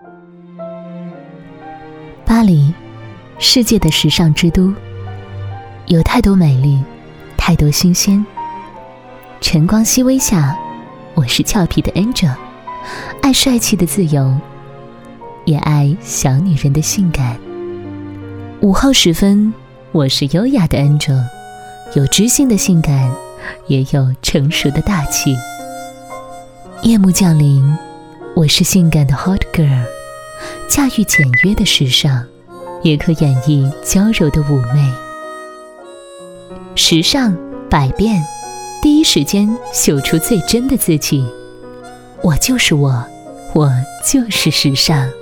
巴黎，世界的时尚之都，有太多美丽，太多新鲜。晨光熹微下，我是俏皮的 Angel， 爱帅气的自由，也爱小女人的性感。午后时分，我是优雅的 Angel， 有知性的性感，也有成熟的大气。夜幕降临，我是性感的 Hot Girl， 驾驭简约的时尚，也可演绎娇柔的妩媚。时尚百变，第一时间秀出最真的自己。我就是我，我就是时尚。